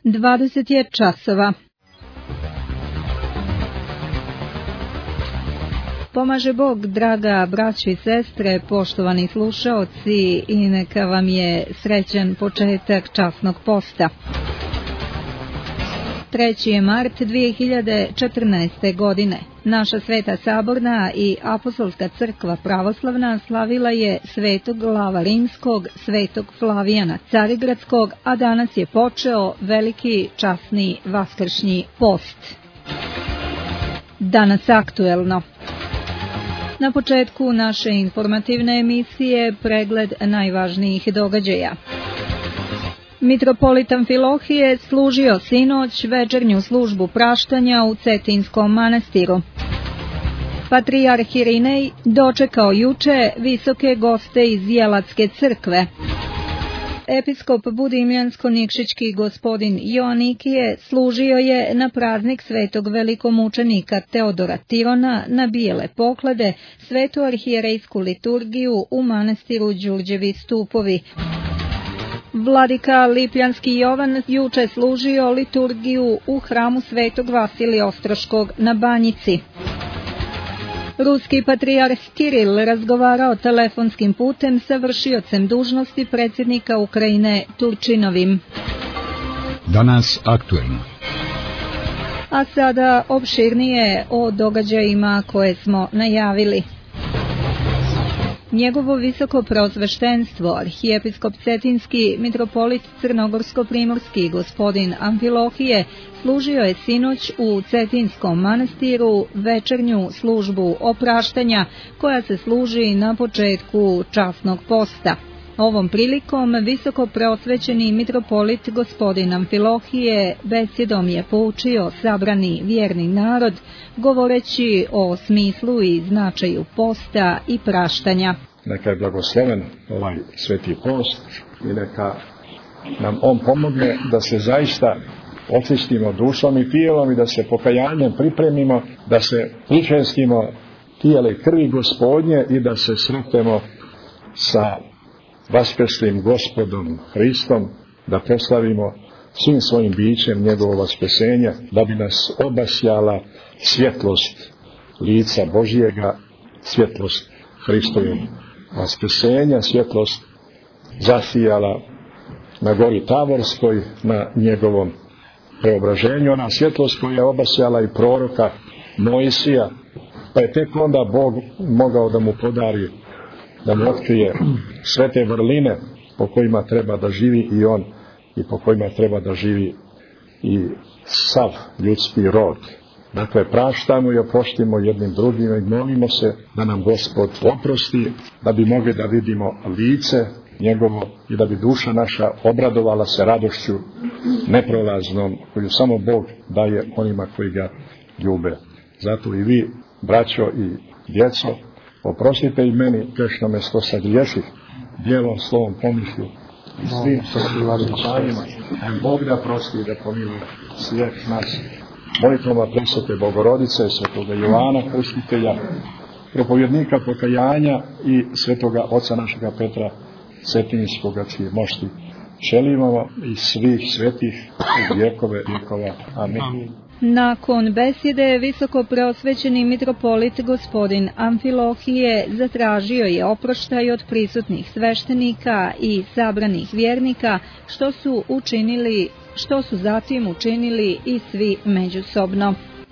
20 je časova. Pomaže Bog, draga braćo i sestre, poštovani slušaoci, i neka vam je srećan početak časnog posta. 3. je mart 2014. godine. Naša Sveta Saborna i Apostolska crkva pravoslavna slavila je svetog Lava Rimskog, svetog Flavijana Carigradskog, a danas je počeo veliki časni vaskršnji post. Danas aktuelno. Na početku naše informativne emisije pregled najvažnijih događaja. Mitropolit Amfilohije služio sinoć večernju službu praštanja u Cetinskom manastiru. Patrijarh Irinej dočekao juče visoke goste iz Jelatske crkve. Episkop Budimljansko-Nikšićki gospodin Joanikije služio je na praznik svetog velikomučenika Teodora Tirona na bijele poklade svetu arhijerejsku liturgiju u manastiru Đurđevi stupovi. Vladika Lipljanski Jovan juče služio liturgiju u hramu svetog Vasilija Ostroškog na Banjici. Ruski patrijarh Kiril razgovarao telefonskim putem sa vršiocem dužnosti predsjednika Ukrajine Turčinovim. Danas aktuelno. A sada opširnije o događajima koje smo najavili. Njegovo visoko preosveštenstvo, arhijepiskop Cetinski, mitropolit Crnogorsko-primorski gospodin Amfilohije, služio je sinoć u Cetinskom manastiru večernju službu opraštanja koja se služi na početku časnog posta. Ovom prilikom visoko preosvećeni mitropolit gospodin Amfilohije besedom je poučio sabrani vjerni narod, govoreći o smislu i značaju posta i praštanja. Neka je blagosloven ovaj sveti post i neka nam on pomogne da se zaista očistimo dušom i tijelom i da se pokajanjem pripremimo, da se učestimo tijela i krvi Gospodnje i da se sretnemo sa vaskrslim Gospodom Hristom, da proslavimo svim svojim bićem njegovo vaskrsenje, da bi nas obasjala svjetlost lica Božjega, svjetlost Hristovog vaskrsenja, svjetlost zasijala na gori Tavorskoj, na njegovom preobraženju, ona svjetlost koja je obasjala i proroka Mojsija, pa je tek onda Bog mogao da mu podari, da mu otkrije sve te vrline po kojima treba da živi i on i po kojima treba da živi i sav ljudski rod. Dakle, praštamo i oprostimo jednim drugim i molimo se da nam Gospod oprosti, da bi mogli da vidimo lice njegovo i da bi duša naša obradovala se radošću neprolaznom koju samo Bog daje onima koji ga ljube. Zato i vi, braćo i djeco, oprostite i meni grešnome što sagriješih djelom, slovom, pomišlju i svim sredivanjima. Bog da prosti i da pomiluje svih nas. Molitvama presvete Bogorodice, svetoga Jovana Krstitelja, propovjednika pokajanja i svetoga oca našega Petra Cetinskoga, čije mošti želimo i svih svetih u vjekove vjekova. Amin. Nakon besjede visoko preosvećeni mitropolit gospodin Amfilohije zatražio je oproštaj od prisutnih sveštenika i sabranih vjernika, što su zatim učinili i svi međusobno.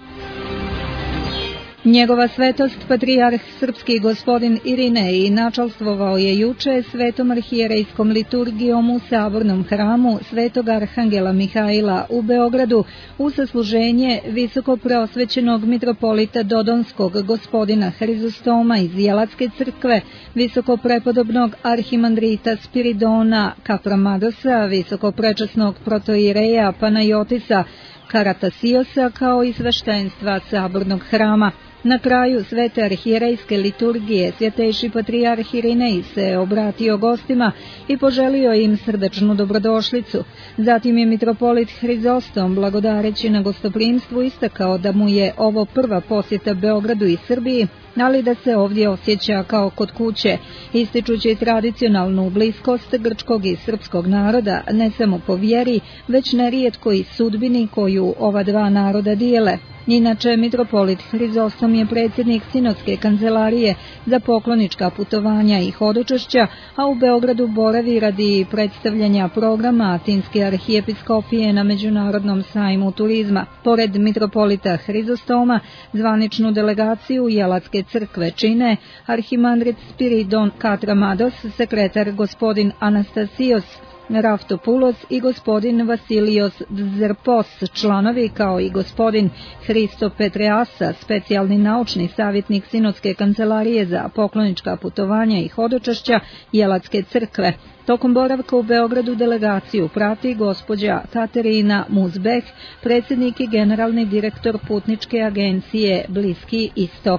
Njegova svetost patrijarh srpski gospodin Irinej načalstvovao je juče svetom arhijerejskom liturgijom u sabornom hramu svetog arhangela Mihajla u Beogradu u sasluženje visoko preosvećenog mitropolita Dodonskog gospodina Hrizostoma iz Jelatske crkve, visoko prepodobnog arhimandrita Spiridona Kapramadosa, visoko prečasnog protoireja Panajotisa Karatasiosa, kao i sveštenstva sabornog hrama. Na kraju svete arhijerejske liturgije svjetejši patrijarh Irinej se obratio gostima i poželio im srdačnu dobrodošlicu. Zatim je mitropolit Hrizostom, blagodareći na gostoprimstvu, istakao da mu je ovo prva posjeta Beogradu i Srbiji, ali da se ovdje osjeća kao kod kuće, ističući tradicionalnu bliskost grčkog i srpskog naroda, ne samo po vjeri, već nerijetko i sudbini koju ova dva naroda dijele. Inače, mitropolit Hrizostom je predsjednik Sinodske kancelarije za poklonička putovanja i hodočašća, a u Beogradu boravi radi predstavljanja programa Atinske arhijepiskopije na Međunarodnom sajmu turizma. Pored mitropolita Hrizostoma, zvaničnu delegaciju Jelatske crkve čine arhimandrit Spiridon Katramados, sekretar gospodin Anastasios Raftopoulos i gospodin Vasilios Zerpos, članovi, kao i gospodin Hristo Petreasa, specijalni naučni savjetnik Sinodske kancelarije za poklonička putovanja i hodočašća Jelatske crkve. Tokom boravka u Beogradu delegaciju prati gospođa Katerina Muzbeh, predsjednik i generalni direktor putničke agencije Bliski istok.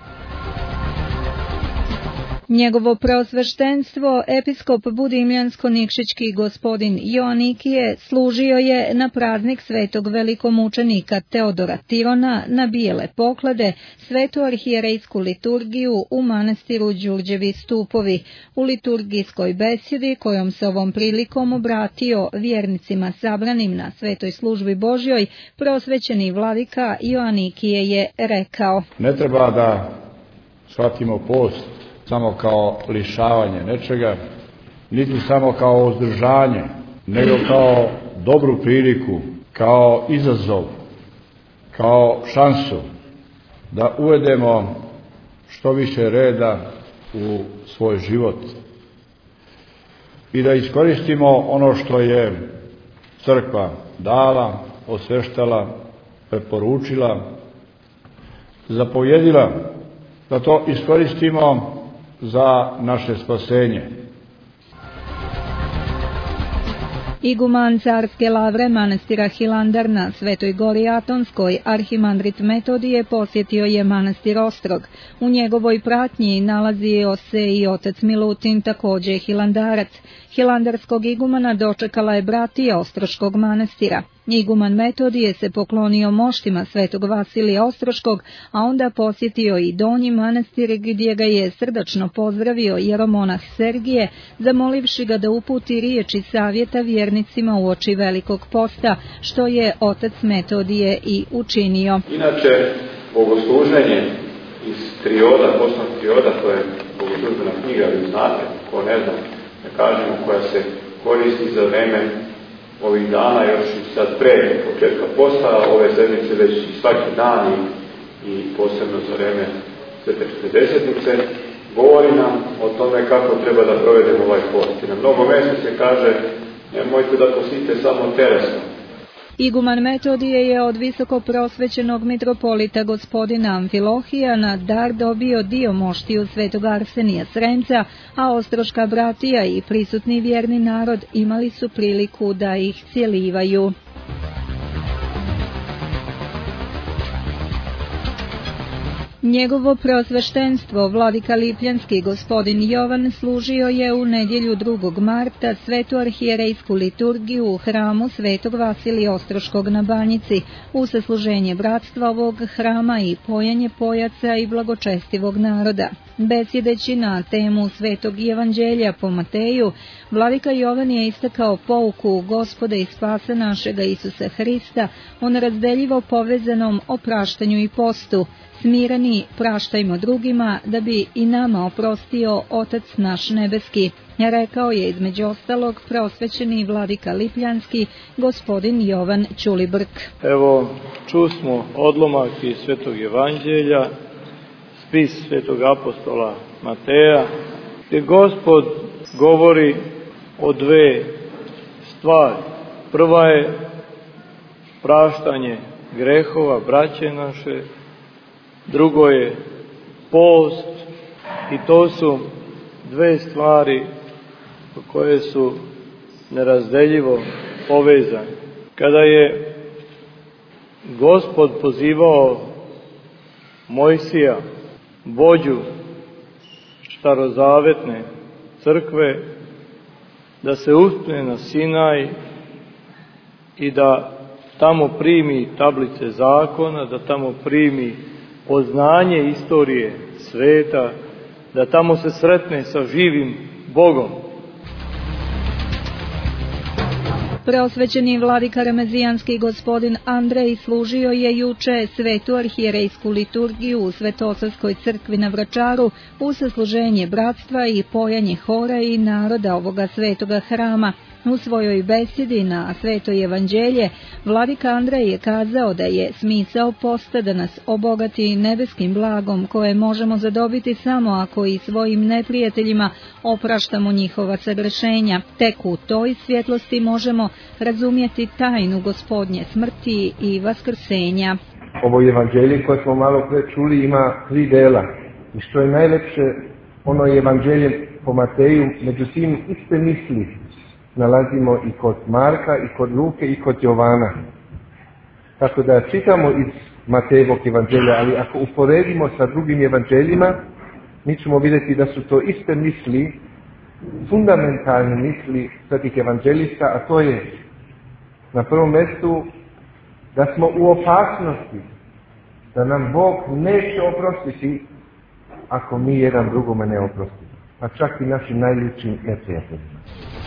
Njegovo preosveštenstvo, episkop Budimljansko-Nikšićki gospodin Joanikije, služio je na praznik svetog velikomučenika Teodora Tirona na bijele poklade svetu arhijerejsku liturgiju u manastiru Đurđevi stupovi. U liturgijskoj besjedi, kojom se ovom prilikom obratio vjernicima sabranim na svetoj službi Božjoj, preosvećeni vladika Joanikije je rekao: Ne treba da shvatimo post samo kao lišavanje nečega, niti samo kao uzdržanje, nego kao dobru priliku, kao izazov, kao šansu da uvedemo što više reda u svoj život i da iskoristimo ono što je crkva dala, osveštala, preporučila, zapovjedila, da to iskoristimo za naše spasenje. Iguman carske lavre manastira Hilandar na Svetoj gori Atonskoj, arhimandrit Metodije, posjetio je manastir Ostrog. U njegovoj pratnji nalazio se i otac Milutin, također hilandarac. Hilandarskog igumana dočekala je bratija Ostroškog manastira. Iguman Metodije se poklonio moštima svetog Vasilija Ostroškog, a onda posjetio i Donji manastir, gdje ga je srdačno pozdravio jeromonah Sergije, zamolivši ga da uputi riječi savjeta vjernicima uoči Velikog posta, što je otac Metodije i učinio. Inače, bogosluženje iz trioda, poslovnog trioda, to je bogoslužbena knjiga, vi znate, ko ne zna, da kažemo, koja se koristi za vreme ovih dana, još i sad pre početka posta, ove sedmice već i svaki dan i posebno za vreme Svete Četrdesetnice, govori nam o tome kako treba da provedemo ovaj post. I na mnogo mjesta se kaže, nemojte da postite samo telesno. Iguman Metodije je od visoko prosvećenog mitropolita gospodina Amfilohija na dar dobio dio moštiju svetog Arsenija Sremca, a ostroška bratija i prisutni vjerni narod imali su priliku da ih cjelivaju. Njegovo preosveštenstvo, vladika Lipljanski gospodin Jovan, služio je u nedjelju 2. marta svetu arhijerejsku liturgiju u hramu svetog Vasilija Ostroškog na Banjici, u sasluženje bratstva ovog hrama i pojenje pojaca i blagočestivog naroda. Besjedeći na temu svetog evanđelja po Mateju, vladika Jovan je istakao pouku Gospoda i spasa našega Isusa Hrista o nerazdeljivo povezanom opraštanju i postu. Smireni, praštajmo drugima, da bi i nama oprostio Otac naš nebeski, rekao je između ostalog preosvećeni vladika Lipljanski gospodin Jovan Ćulibrk. Evo, čusmo odlomak iz Svetog evanđelja, spis Svetog apostola Mateja, gdje Gospod govori o dve stvari. Prva je praštanje grehova braće naše, drugo je post, i to su dve stvari koje su nerazdeljivo povezane. Kada je Gospod pozivao Mojsija, vođu starozavetne crkve, da se uspne na Sinaj i da tamo primi tablice zakona, da tamo primi poznanje istorije sveta, da tamo se sretne sa živim Bogom. Preosvećeni vladika Remezijanski gospodin Andrej služio je juče svetu arhijerejsku liturgiju u Svetosavskoj crkvi na Vračaru uz sasluženje bratstva i pojanje hora i naroda ovoga svetoga hrama. U svojoj besedi na Sveto evanđelje vladika Andrej je kazao da je smisao posta da nas obogati nebeskim blagom koje možemo zadobiti samo ako i svojim neprijateljima opraštamo njihova sagrešenja. Tek u toj svjetlosti možemo razumjeti tajnu Gospodnje smrti i vaskrsenja. Ovo evanđelje koje smo malo pre čuli ima 3 dela. I što je najlepše, ono evanđelje po Mateju, međutim iste misli nalazimo i kod Marka, i kod Luke, i kod Jovana. Tako da čitamo iz Matejevog evanđelja, ali ako uporedimo sa drugim evanđeljima, mi ćemo vidjeti da su to iste misli, fundamentalne misli svetih evanđelista, a to je na prvom mjestu da smo u opasnosti, da nam Bog neće oprostiti ako mi jedan drugome ne oprostimo, pa čak i našim najljepšim neprijateljima.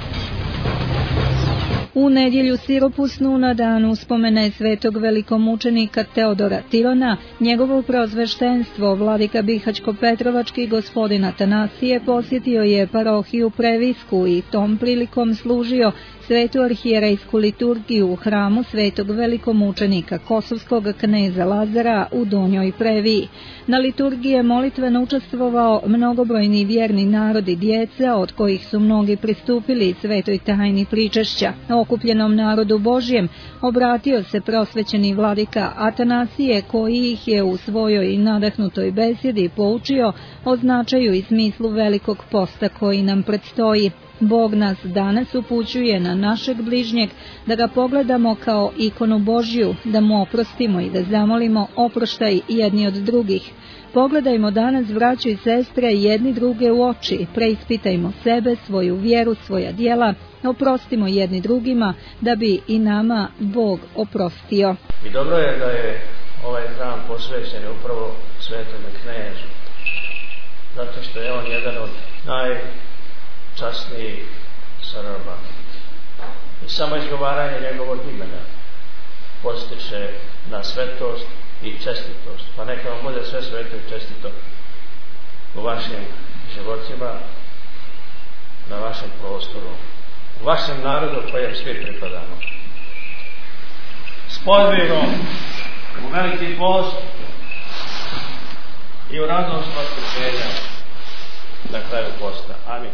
U nedjelju siropusnu na dan uspomene svetog velikomučenika Teodora Tirona, njegovo preosveštenstvo vladika Bihaćko-Petrovački gospodin Atanasije posjetio je parohiju Previsku i tom prilikom služio svetu arhijerejsku liturgiju u hramu svetog velikomučenika Kosovskog kneza Lazara u Donjoj Previji. Na liturgiji je molitveno učestvovao mnogobrojni vjerni narod i djeca, od kojih su mnogi pristupili svetoj tajni pričešća. Okupljenom narodu Božjem obratio se prosvećeni vladika Atanasije, koji ih je u svojoj nadahnutoj besedi poučio o značaju i smislu velikog posta koji nam predstoji. Bog nas danas upućuje na našeg bližnjeg da ga pogledamo kao ikonu Božju, da mu oprostimo i da zamolimo oproštaj jedni od drugih. Pogledajmo danas, braćo i sestre, jedni druge u oči, preispitajmo sebe, svoju vjeru, svoja djela, oprostimo jedni drugima da bi i nama Bog oprostio. I dobro je da je ovaj hram posvećen upravo svetome knežu, zato što je on jedan od najčasnijih Srba. I samo izgovaranje njegovog imena postiče na svetost i čestitost. Pa neka vam bude sve sveto i čestito u vašim životima, na vašem prostoru, u vašem narodu kojem svi pripadamo. S podvigom u veliki post i u radost vaskrsenja na kraju posta. Amin.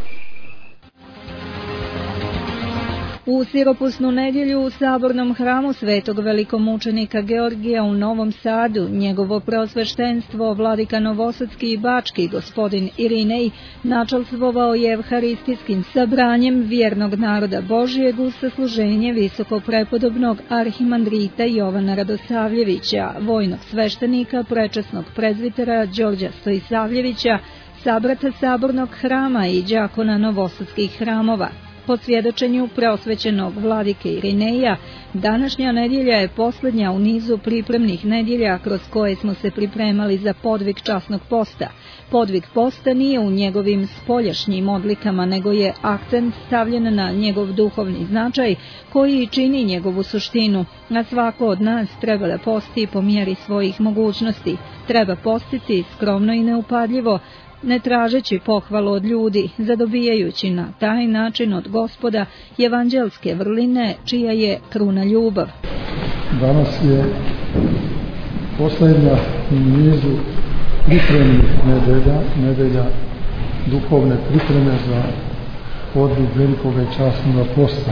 U siropusnu nedjelju u sabornom hramu svetog velikomučenika Georgija u Novom Sadu njegovo preosveštenstvo vladika Novosadski i Bački gospodin Irinej načalstvovao je evharistijskim sabranjem vjernog naroda Božijeg uz sasluženje visokoprepodobnog arhimandrita Jovana Radosavljevića, vojnog sveštenika, prečasnog prezvitera Đorđa Stojisavljevića, sabrata sabornog hrama i đakona novosadskih hramova. Po svjedočenju preosvećenog vladike Irineja, današnja nedjelja je posljednja u nizu pripremnih nedjelja kroz koje smo se pripremali za podvig časnog posta. Podvig posta nije u njegovim spoljašnjim odlikama, nego je akcent stavljen na njegov duhovni značaj koji čini njegovu suštinu. A svako od nas treba da posti po mjeri svojih mogućnosti. Treba postiti skromno i neupadljivo, ne tražeći pohvalu od ljudi, zadobijajući na taj način od Gospoda evanđelske vrline, čija je kruna ljubav. Danas je posljednja u nizu pripremnih nedelja, duhovne pripreme za podvig velikog i časnog posta.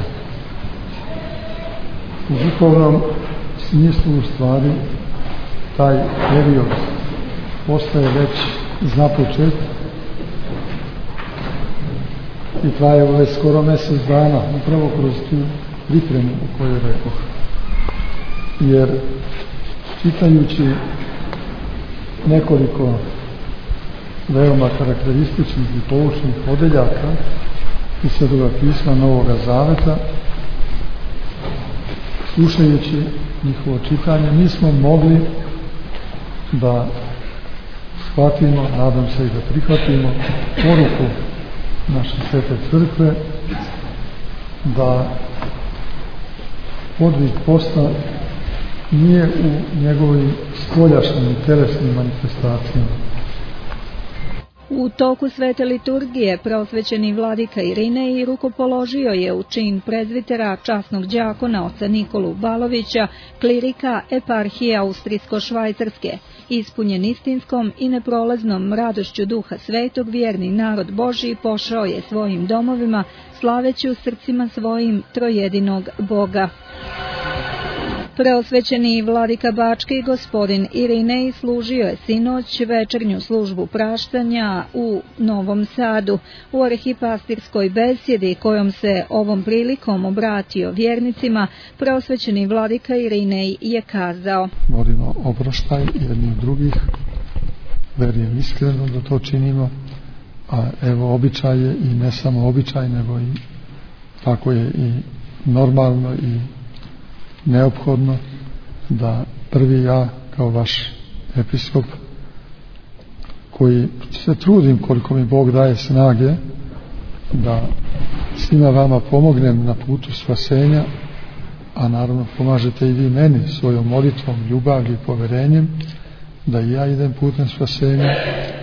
U duhovnom smislu u stvari taj period postaje već započet i traje ove skoro mjesec dana, upravo kroz tu pripremu o kojoj rekoh. Jer čitajući nekoliko veoma karakterističnih i poučnih odeljaka iz Svetoga pisma Novoga Zaveta. Slušajući njihovo čitanje, mi smo mogli da shvatimo, nadam se i da prihvatimo poruku naše Svete Crkve da podvig posta nije u njegovim spoljašnjim i telesnim manifestacijama. U toku svete liturgije prosvećeni vladika Irinej rukopoložio je u čin prezvitera časnog đakona oca Nikolu Balovića, klirika eparhije Austrijsko-Švajcarske. Ispunjen istinskom i neprolaznom radošću Duha Svetog, vjerni narod Božji pošao je svojim domovima, slaveći u srcima svojim trojedinog Boga. Preosvećeni vladika Bački gospodin Irinej služio je sinoć večernju službu praštanja u Novom Sadu. U arhipastirskoj besjedi kojom se ovom prilikom obratio vjernicima, preosvećeni vladika Irinej je kazao: molimo oproštaj jedni od drugih, verujem iskreno da to činimo, a evo običaj je i ne samo običaj, nego i tako je i normalno i neophodno da prvi ja kao vaš episkop, koji se trudim koliko mi Bog daje snage da svima vama pomognem na putu spasenja, a naravno pomažete i vi meni svojom molitvom, ljubavlju i poverenjem da i ja idem putem spasenja.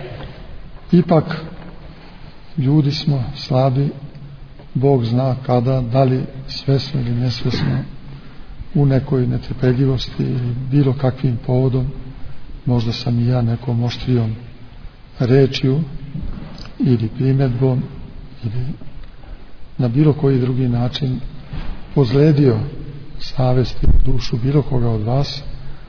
Ipak ljudi smo slabi, Bog zna kada, da li svesno ili nesvesno, u nekoj netrpeljivosti ili bilo kakvim povodom, možda sam i ja nekom oštrijom rečju ili primjedbom ili na bilo koji drugi način pozledio savest i dušu bilo koga od vas.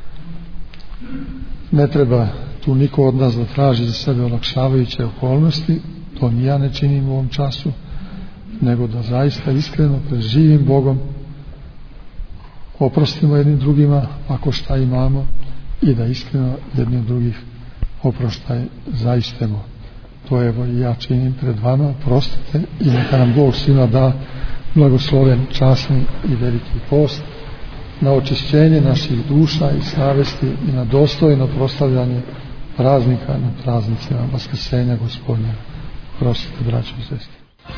Ne treba tu niko od nas da traži za sebe olakšavajuće okolnosti, to ni ja ne činim u ovom času, nego da zaista iskreno pred živim Bogom oprostimo jednim drugima ako šta imamo i da iskreno jedni od drugih oproštaj zaistemo. To evo i ja činim pred vama, prostite i neka nam Bog svima da blagosloven, časni i veliki post na očišćenje naših duša i savesti i na dostojno proslavljanje praznika na praznicima Vaskrsenja Gospodnjega. Prostite, braćo i sestre.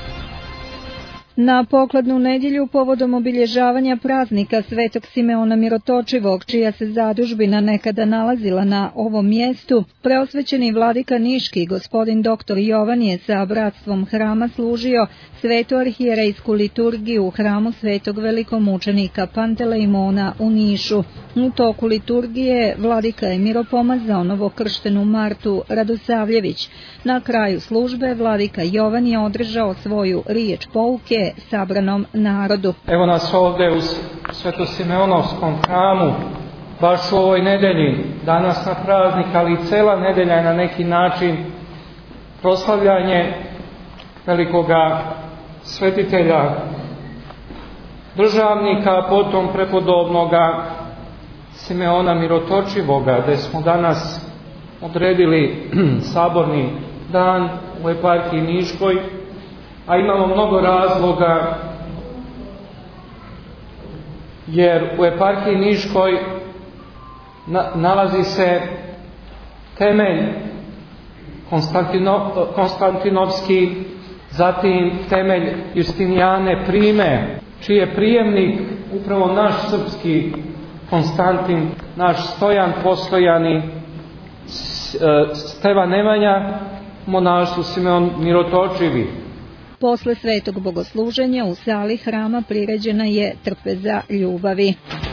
Na pokladnu nedjelju povodom obilježavanja praznika Svetog Simeona Mirotočivog, čija se zadužbina nekada nalazila na ovom mjestu, preosvećeni vladika Niški gospodin dr. Jovan je sa bratstvom hrama služio svetu arhijerejsku liturgiju u hramu svetog velikomučenika Pantelejmona u Nišu. U toku liturgije vladika je miropomazao novokrštenu Martu Radosavljević. Na kraju službe vladika Jovan je održao svoju riječ pouke sabranom narodu. Evo nas ovdje u Svetosimeonovskom hramu, baš u ovoj nedelji, danas na praznik, ali i cela nedelja je na neki način proslavljanje velikoga svetitelja, državnika, potom prepodobnoga Simeona Mirotočivoga, gdje smo danas odredili saborni dan u eparhiji Niškoj, a imamo mnogo razloga, jer u eparhiji Niškoj nalazi se temelj Konstantinovski, zatim temelj Justinijane Prime, čiji je prijemnik upravo naš srpski Konstantin, naš Stojan Postojani, Stevan Nemanja, monaštvu Simeon Mirotočivi. Posle svetog bogosluženja u sali hrama priređena je trpeza ljubavi.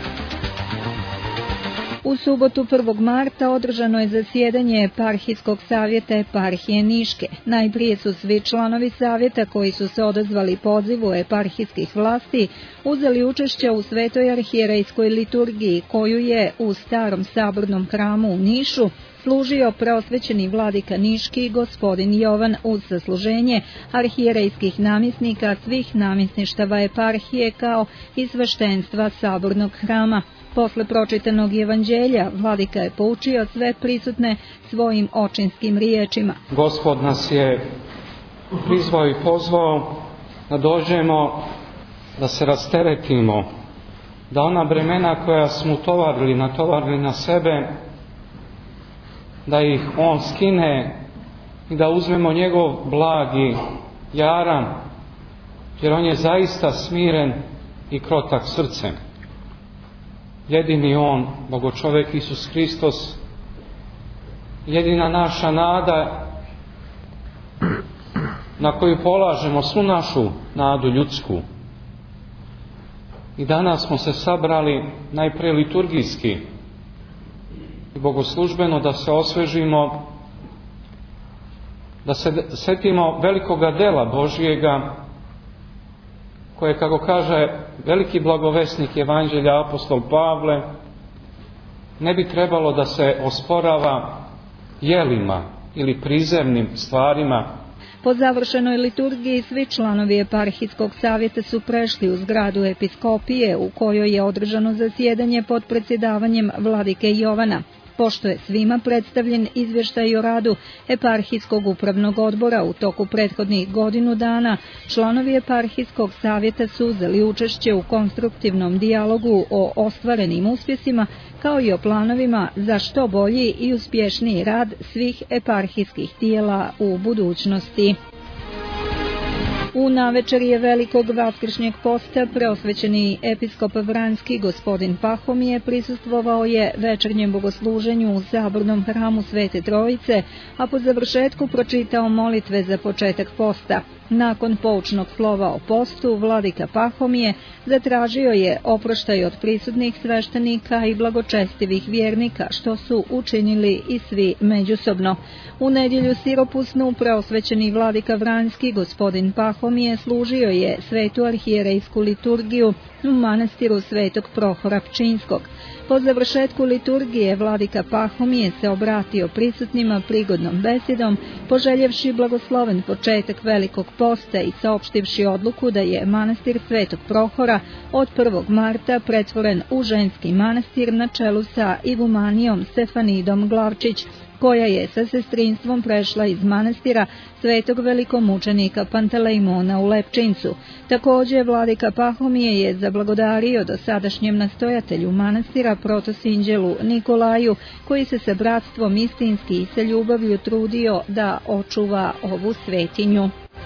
U subotu 1. marta održano je zasjedanje eparhijskog savjeta eparhije Niške. Najprije su svi članovi savjeta koji su se odazvali pozivu eparhijskih vlasti uzeli učešće u svetoj arhijerejskoj liturgiji koju je u starom sabornom hramu u Nišu služio preosvećeni vladika Niški gospodin Jovan uz sasluženje arhijerejskih namjesnika svih namjesništava eparhije kao i sveštenstva sabornog hrama. Posle pročitanog evanđelja, vladika je poučio sve prisutne svojim očinskim riječima. Gospod nas je prizvao i pozvao da dođemo, da se rasteretimo, da ona bremena koja smo natovarili na sebe, da ih on skine i da uzmemo njegov blagi jaram, jer on je zaista smiren i krotak srcem. Jedini on, Bogočovek Isus Hristos, jedina naša nada na koju polažemo svu našu nadu ljudsku. I danas smo se sabrali najprije liturgijski i bogoslužbeno da se osvežimo, da se setimo velikoga dela Božjega, koje, kako kaže veliki blagovesnik Evanđelja apostol Pavle, ne bi trebalo da se osporava jelima ili prizemnim stvarima. Po završenoj liturgiji svi članovi eparhijskog savjeta su prešli u zgradu episkopije u kojoj je održano zasjedanje pod predsjedavanjem vladike Jovana. Pošto je svima predstavljen izvještaj o radu eparhijskog upravnog odbora u toku prethodnih godinu dana, članovi eparhijskog savjeta su uzeli učešće u konstruktivnom dijalogu o ostvarenim uspjesima kao i o planovima za što bolji i uspješniji rad svih eparhijskih tijela u budućnosti. U navečerje velikog vaskršnjeg posta preosvećeni episkop Vranjski gospodin Pahomije prisustvovao je večernjem bogosluženju u sabornom hramu Svete Trojice, a po završetku pročitao molitve za početak posta. Nakon poučnog slova o postu, vladika Pahomije zatražio je oproštaj od prisutnih sveštenika i blagočestivih vjernika, što su učinili i svi međusobno. U nedjelju siropusnu preosvećeni vladika Vranjski gospodin Pahomije služio je svetu arhijerejsku liturgiju u manastiru Svetog Prohora Pčinjskog. Po završetku liturgije vladika Pahomije se obratio prisutnima prigodnom besedom, poželjevši blagosloven početak velikog posta i saopštivši odluku da je manastir Svetog Prohora od 1. marta pretvoren u ženski manastir na čelu sa igumanijom Stefanidom Glavčić, koja je sa sestrinstvom prešla iz manastira Svetog velikomučenika Pantelejmona u Lepčincu. Također, vladika Pahomije je zablagodario dosadašnjem nastojatelju manastira protosinđelu Nikolaju, koji se sa bratstvom istinski i sa ljubavlju trudio da očuva ovu svetinju.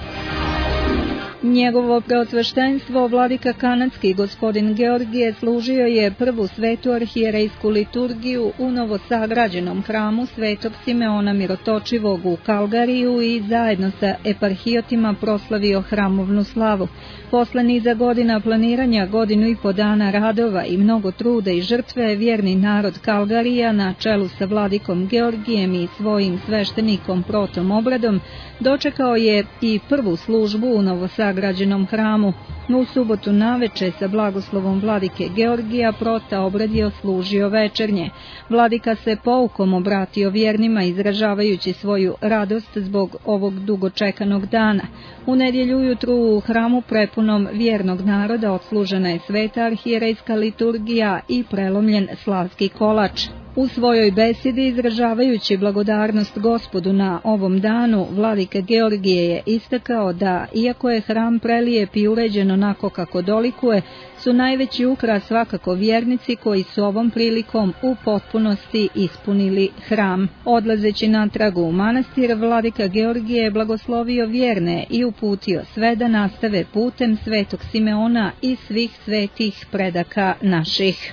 Njegovo preosveštenstvo vladika kanadski gospodin Georgije služio je prvu svetu arhijerejsku liturgiju u novosagrađenom hramu Svetog Simeona Mirotočivog u Kalgariju i zajedno sa eparhijotima proslavio hramovnu slavu. Posle niza godina planiranja, 1,5 godina radova i mnogo truda i žrtve, vjerni narod Kalgarija na čelu sa vladikom Georgijem i svojim sveštenikom Protom Obradom dočekao je i prvu službu u novosagrađenom hramu. U subotu naveče sa blagoslovom vladike Georgija Prota Obrad je oslužio večernje. Vladika se poukom obratio vjernima izražavajući svoju radost zbog ovog dugočekanog dana. U nedjelju ujutru u hramu prepunom vjernog naroda odslužena je sveta arhijerejska liturgija i prelomljen slavski kolač. U svojoj besedi izražavajući blagodarnost Gospodu na ovom danu, vladika Georgije je istakao da, iako je hram prelijep i uređen onako kako dolikuje, su najveći ukras svakako vjernici koji su ovom prilikom u potpunosti ispunili hram. Odlazeći natrag u manastir, vladika Georgije je blagoslovio vjerne i uputio sve da nastave putem Svetog Simeona i svih svetih predaka naših.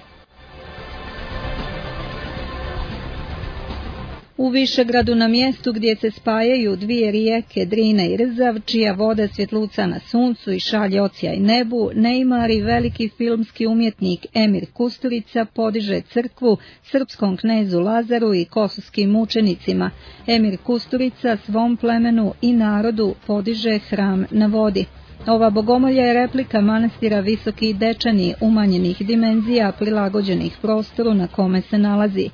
U Višegradu, na mjestu gdje se spajaju dvije rijeke Drina i Rzav, čija voda svjetluca na suncu i šalje odsjaj nebu, neimar i veliki filmski umjetnik Emir Kusturica podiže crkvu srpskom knezu Lazaru i kosovskim mučenicima. Emir Kusturica svom plemenu i narodu podiže hram na vodi. Ova bogomolja je replika manastira Visoki Dečani umanjenih dimenzija prilagođenih prostoru na kome se nalazi.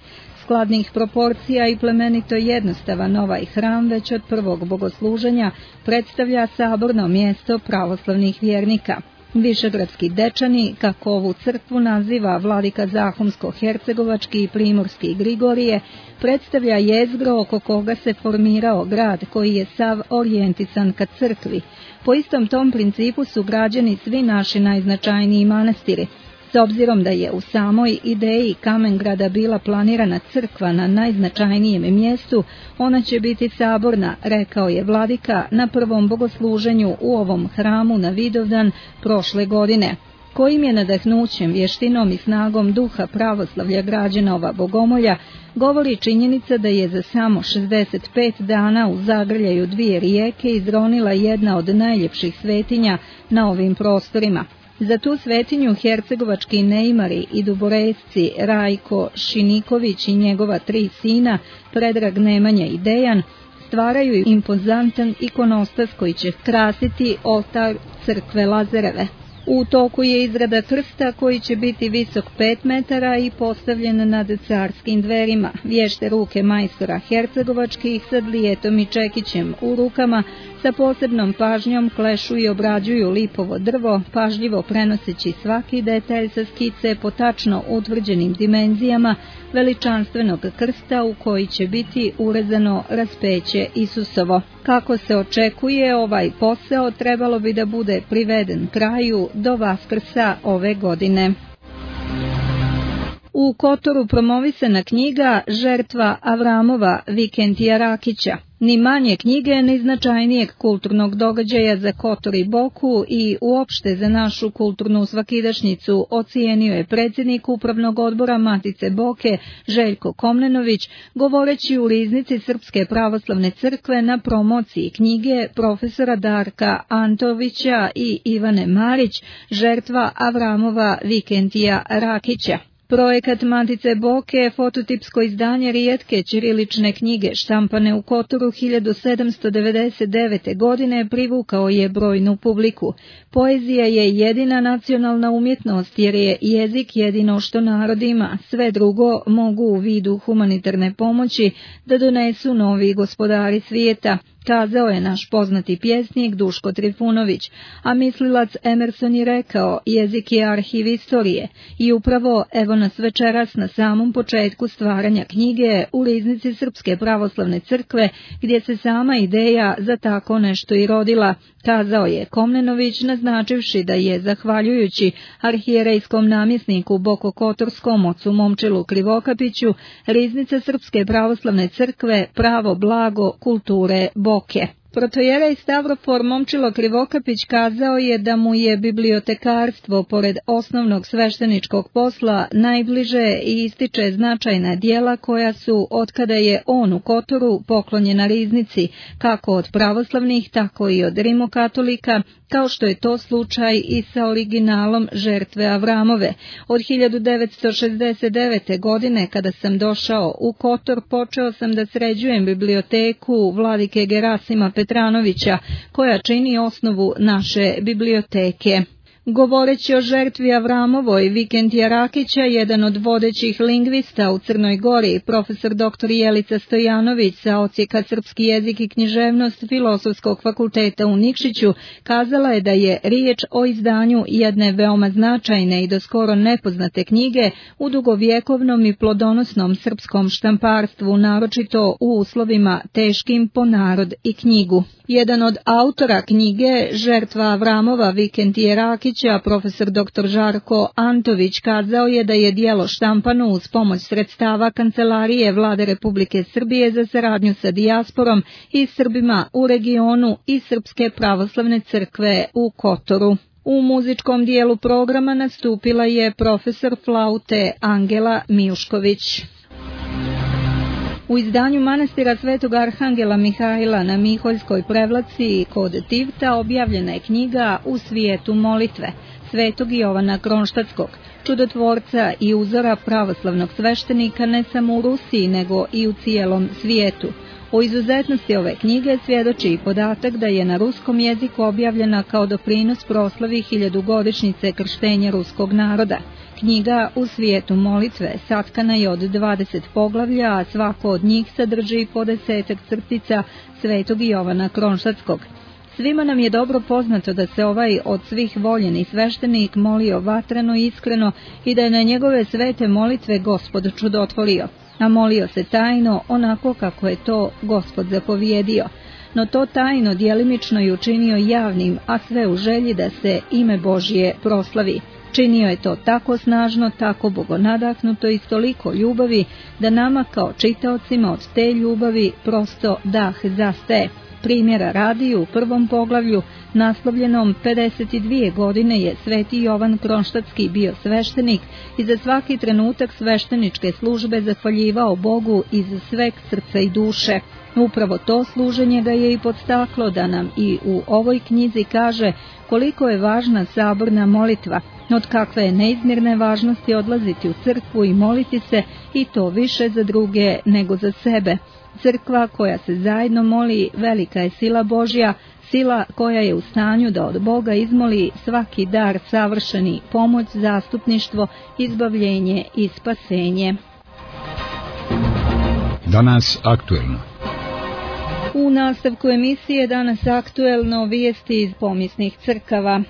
skladnih proporcija i plemenito jednostavan ovaj hram već od prvog bogosluženja predstavlja saborno mjesto pravoslavnih vjernika. Višegradski Dečani, kako ovu crkvu naziva vladika Zahumsko-hercegovački i primorski Grigorije, predstavlja jezgro oko koga se formirao grad koji je sav orijentisan ka crkvi. Po istom tom principu su građeni svi naši najznačajniji manastiri. S obzirom da je u samoj ideji Kamengrada bila planirana crkva na najznačajnijem mjestu, ona će biti saborna, rekao je vladika na prvom bogosluženju u ovom hramu na Vidovdan prošle godine. Kojim je nadahnućem, vještinom i snagom duha pravoslavlja građena ova bogomolja, govori činjenica da je za samo 65 dana u zagrljaju dvije rijeke izronila jedna od najljepših svetinja na ovim prostorima. Za tu svetinju hercegovački neimari i duboresci Rajko Šiniković i njegova 3 sina, Predrag, Nemanja i Dejan, stvaraju impozantan ikonostas koji će krasiti oltar crkve Lazareve. U toku je izrada krsta koji će biti visok 5 metara i postavljen nad carskim dverima. Vješte ruke majstora hercegovačkih sa dlijetom i čekićem u rukama sa posebnom pažnjom klešu i obrađuju lipovo drvo, pažljivo prenoseći svaki detalj sa skice po tačno utvrđenim dimenzijama veličanstvenog krsta u koji će biti urezano raspeće Isusovo. Kako se očekuje, ovaj posao trebalo bi da bude priveden kraju do Vaskrsa ove godine. U Kotoru promovisana knjiga Žrtva Avramova Vikentija Rakića. Ni manje knjige, ni značajnijeg kulturnog događaja za Kotor i Boku i uopšte za našu kulturnu svakidašnjicu ocijenio je predsjednik Upravnog odbora Matice Boke Željko Komnenović, govoreći u riznici Srpske pravoslavne crkve na promociji knjige profesora Darka Antovića i Ivane Marić Žrtva Avramova Vikentija Rakića. Projekat Matice Boke je fototipsko izdanje rijetke ćirilične knjige štampane u Kotoru 1799. godine privukao je brojnu publiku. Poezija je jedina nacionalna umjetnost jer je jezik jedino što narod ima, sve drugo mogu u vidu humanitarne pomoći da donesu novi gospodari svijeta, kazao je naš poznati pjesnik Duško Trifunović, a mislilac Emerson je rekao, jezik je arhiv istorije i upravo evo nas večeras na samom početku stvaranja knjige u riznici Srpske pravoslavne crkve gdje se sama ideja za tako nešto i rodila, kazao je Komnenović naznačivši da je zahvaljujući arhijerejskom namjesniku Bokokotorskom ocu Momčilu Krivokapiću riznica Srpske pravoslavne crkve pravo blago kulture Boke. Protojerej Stavrofor Momčilo Krivokapić kazao je da mu je bibliotekarstvo pored osnovnog svešteničkog posla najbliže i ističe značajna djela koja su otkada je on u Kotoru poklonjena riznici, kako od pravoslavnih tako i od rimokatolika, kao što je to slučaj i sa originalom Žrtve Avramove. Od 1969. godine kada sam došao u Kotor počeo sam da sređujem biblioteku vladike Gerasima Petranovića, koja čini osnovu naše biblioteke. Govoreći o žrtvi Avramovoj, Vikentija Rakića, jedan od vodećih lingvista u Crnoj Gori, profesor dr. Jelica Stojanović sa odsjeka Srpski jezik i književnost Filozofskog fakulteta u Nikšiću, kazala je da je riječ o izdanju jedne veoma značajne i do skoro nepoznate knjige u dugovjekovnom i plodonosnom srpskom štamparstvu, naročito u uslovima teškim po narod i knjigu. Jedan od autora knjige Žrtva Avramova Vikentije Rakića, profesor dr. Žarko Antović, kazao je da je djelo štampano uz pomoć sredstava Kancelarije Vlade Republike Srbije za saradnju sa dijasporom i Srbima u regionu i Srpske pravoslavne crkve u Kotoru. U muzičkom dijelu programa nastupila je profesor flaute Angela Mijušković. U izdanju manastira Svetog Arhangela Mihajla na Miholjskoj prevlaci kod Tivta objavljena je knjiga U svijetu molitve Svetog Jovana Kronštatskog, čudotvorca i uzora pravoslavnog sveštenika ne samo u Rusiji nego i u cijelom svijetu. O izuzetnosti ove knjige svjedoči i podatak da je na ruskom jeziku objavljena kao doprinos proslavi 1000-godišnjice krštenja ruskog naroda. knjiga u svijetu molitve satkana je od 20 poglavlja, a svako od njih sadrži po 10 crtica svetog Jovana Kronštatskog. Svima nam je dobro poznato da se ovaj od svih voljeni sveštenik molio vatreno i iskreno i da je na njegove svete molitve Gospod čudotvorio, a molio se tajno onako kako je to Gospod zapovjedio. No to tajno djelimično je učinio javnim, a sve u želji da se ime Božje proslavi. Činio je to tako snažno, tako bogonadahnuto i s toliko ljubavi, da nama kao čitaocima od te ljubavi prosto dah zastaje. Primjera radi, u prvom poglavlju, naslovljenom 52 godine, je sveti Jovan Kronštatski bio sveštenik i za svaki trenutak svešteničke službe zahvaljivao Bogu iz sveg srca i duše. Upravo to služenje ga je i podstaklo da nam i u ovoj knjizi kaže koliko je važna saborna molitva, od kakve je neizmjerne važnosti odlaziti u crkvu i moliti se, i to više za druge nego za sebe. Crkva koja se zajedno moli velika je sila Božja, sila koja je u stanju da od Boga izmoli svaki dar savršeni, pomoć, zastupništvo, izbavljenje i spasenje. Danas aktuelno. U nastavku emisije Danas aktuelno vijesti iz pomisnih crkava.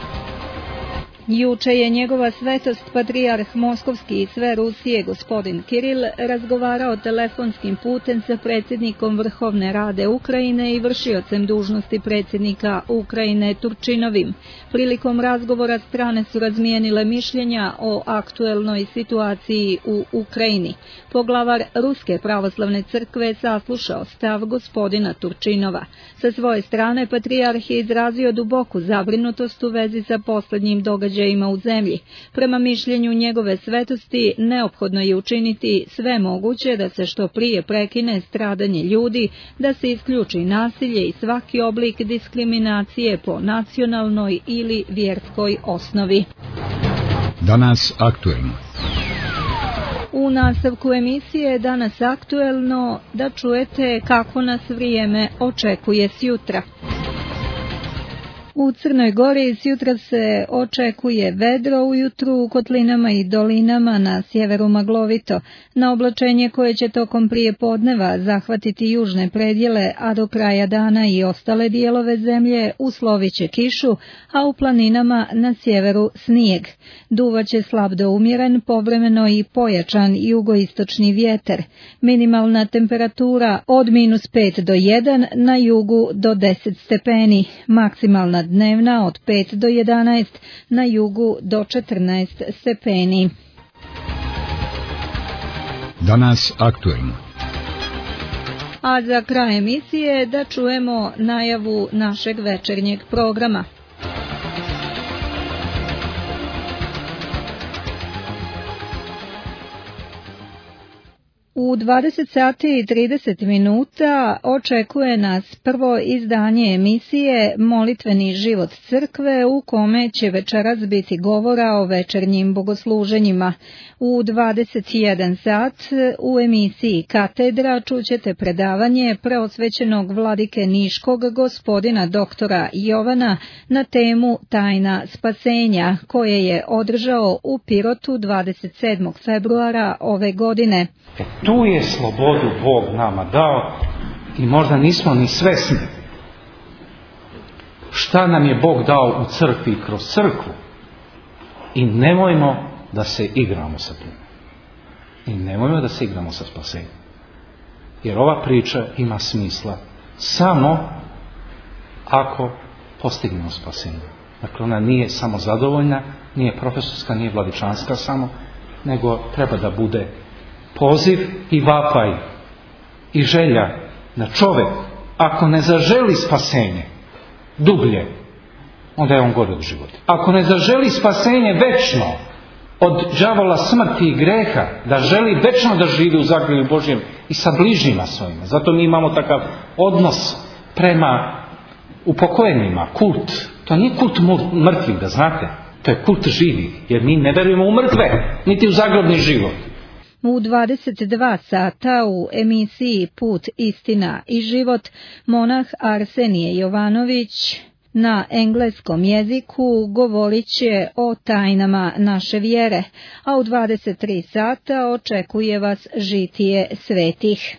Juče je njegova svetost patrijarh Moskovski i sve Rusije gospodin Kiril razgovarao telefonskim putem sa predsjednikom Vrhovne Rade Ukrajine i vršiocem dužnosti predsjednika Ukrajine Turčinovim. Prilikom razgovora strane su razmijenile mišljenja o aktuelnoj situaciji u Ukrajini. Poglavar Ruske pravoslavne crkve saslušao stav gospodina Turčinova. Sa svoje strane patrijarh je izrazio duboku zabrinutost u vezi sa posljednjim događajima u zemlji. Prema mišljenju njegove svetosti, neophodno je učiniti sve moguće da se što prije prekine stradanje ljudi, da se isključi nasilje i svaki oblik diskriminacije po nacionalnoj ili vjerskoj osnovi. Danas aktuelno. U nastavku emisije Danas aktuelno da čujete kako nas vrijeme očekuje sjutra. U Crnoj Gori sjutra se očekuje vedro ujutru, u kotlinama i dolinama na sjeveru maglovito. Na oblačenje koje će tokom prije podneva zahvatiti južne predjele, a do kraja dana i ostale dijelove zemlje usloviće kišu, a u planinama na sjeveru snijeg. Duvaće slab do umjeren, povremeno i pojačan jugoistočni vjetar. Minimalna temperatura od -5 do 1, na jugu do 10 stepeni. Maksimalna dnevna od 5 do 11, na jugu do 14 stepeni. Danas aktuelno. A za kraj emisije da čujemo najavu našeg večernjeg programa. U 20 sati i 30 minuta očekuje nas prvo izdanje emisije Molitveni život crkve, u kome će večeras biti govora o večernjim bogosluženjima. U 21 sat u emisiji Katedra čućete predavanje preosvećenog vladike Niškog gospodina doktora Jovana na temu Tajna spasenja, koje je održao u Pirotu 27. februara ove godine. Tu je slobodu Bog nama dao i možda nismo ni svesni šta nam je Bog dao u crkvi i kroz crkvu, i nemojmo da se igramo sa tim. I nemojmo da se igramo sa spasenjem. Jer ova priča ima smisla samo ako postignemo spasenje. Dakle, ona nije samo zadovoljna, nije profesorska, nije vladičanska samo, nego treba da bude poziv i vapaj i želja da čovjek, ako ne zaželi spasenje dublje, onda je on gore od života. Ako ne zaželi spasenje večno od đavola, smrti i greha, da želi večno da živi u zagrlju Božjem i sa bližnjima svojima. Zato mi imamo takav odnos prema upokojenima, kult. To nije kult mrtvih, da znate. To je kult živih, jer mi ne verujemo u mrtve, niti u zagrobni život. U 22 sata u emisiji Put, istina i život monah Arsenije Jovanović Na engleskom jeziku govorit će o tajnama naše vjere, a u 23 sata očekuje vas žitije svetih.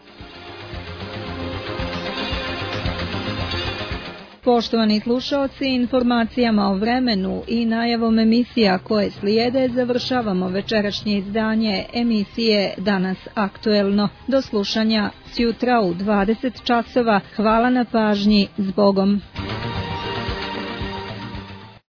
Poštovani slušalci, informacijama o vremenu i najavom emisija koje slijede završavamo večerašnje izdanje emisije Danas aktuelno. Do slušanja sjutra u 20 časova. Hvala na pažnji. S Bogom.